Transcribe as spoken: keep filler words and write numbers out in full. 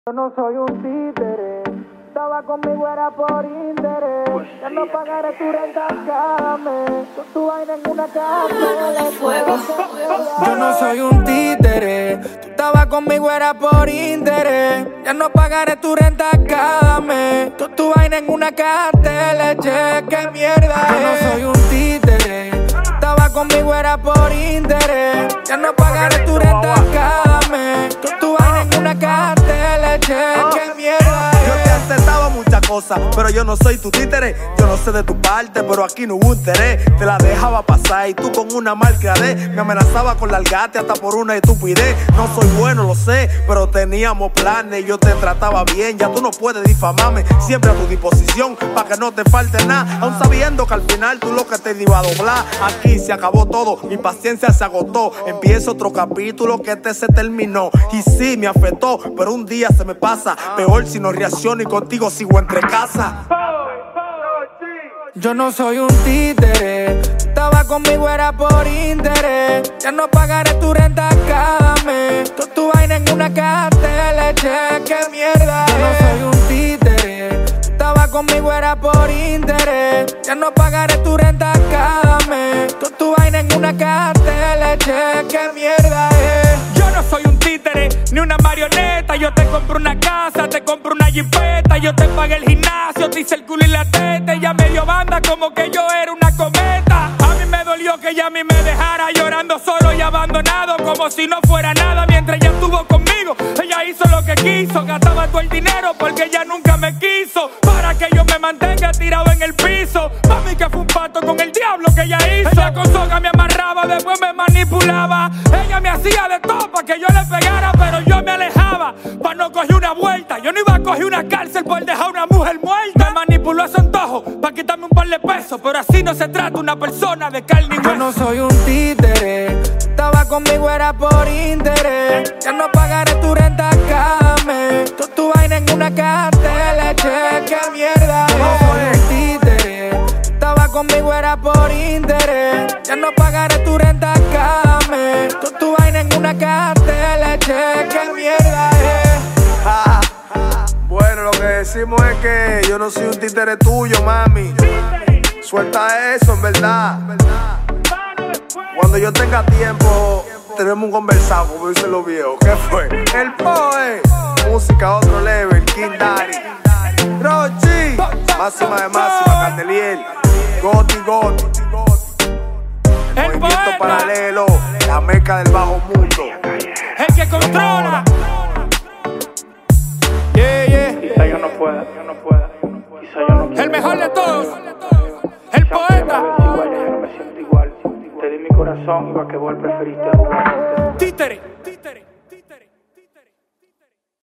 Yo no soy un títere, estaba conmigo era por interés. Pues ya sí, no pagaré tu renta cada mes, con tu vaina en una casa de fuego. Yo no soy un títere, tú estabas conmigo era por interés. Ya no pagaré tu renta cada mes, tú tu vaina en una caja de leche. ¿Qué mierda es? Yo no soy un títere, tú estabas conmigo era por interés. Ya no pagaré tu renta cada mes, tú tu vaina en una caja de leche. ¿Qué mierda es? Yo te aceptaba muchas cosas, pero yo no soy tu títere. Yo no sé de tu parte, pero aquí no hubo interés. Te la dejaba pasar y tú con una malcriadez me amenazaba con largarte hasta por una estupidez. No soy bueno, lo sé, pero teníamos planes. Yo te trataba bien, ya tú no puedes difamarme. Siempre a tu disposición, para que no te falte nada. Aún sabiendo que al final tú lo que te iba a doblar. Aquí se acabó todo, mi paciencia se agotó. Empieza otro capítulo que este se terminó. Y sí, me afectó, pero un día se me pasa. Peor si no reacciono y contigo sigo entre casa. Yo no soy un títere, estaba conmigo era por interés. Ya no pagaré tu renta cada mes, tú tu vaina en una caja de leche. ¿Qué mierda es? Yo no soy un títere, estaba conmigo era por interés. Ya no pagaré tu renta cada mes, tú tu vaina en una caja de leche. ¿Qué mierda es? Yo no soy un títere, ni una marioneta. Yo te compro una casa, te compro una jipeta. Yo te pagué el gimnasio, te hice el culo y la teta. Ella me dio banda como que yo era una cometa. A mí me dolió que ella a mí me dejara llorando solo y abandonado, como si no fuera nada. Mientras ella estuvo conmigo, ella hizo lo que quiso. Gastaba todo el dinero porque ella nunca me quiso, para que yo me mantenga tirado en el piso. Mami, que fue un pacto con el diablo que ella hizo. Ella con soga me amarraba, después me manipulaba. Ella me hacía de todo para que yo le pegara, pero yo me alejaba para no coger una vuelta. Yo no iba a coger una cárcel por dejar a una mujer muerta. Me manipuló a su antojo para quitarme un par de pesos, pero así no se trata una persona de carne y hueso. Yo no soy un títere, estaba conmigo era por interés. Ya no pagaré tu renta cada mes, tú tu vaina en una caja de leche. ¿Qué mierda es? Yo no soy un títere, estaba conmigo era por interés. Ya no pagaré tu renta cada mes, tú tu vaina en una caja de leche. ¿Qué mierda es? Ah, bueno, lo que decimos es que yo no soy un títere tuyo, mami. Suelta eso, en verdad. Cuando yo tenga tiempo, tenemos un conversado, como dicen los viejos. ¿Qué fue? El Poe, música a otro level, King Daddy, Rochi, máxima de máxima, Candeliel, Goti Goti, El movimiento poeta, paralelo, la meca del bajo mundo. el que controla. Yeah, yeah. Quizá yo no pueda, yo no pueda. Quizá yo no quiera. El mejor de todos, el poeta. Igual, yo no me siento igual. Te di mi corazón y va que vos preferiste jugar. Títere, títere.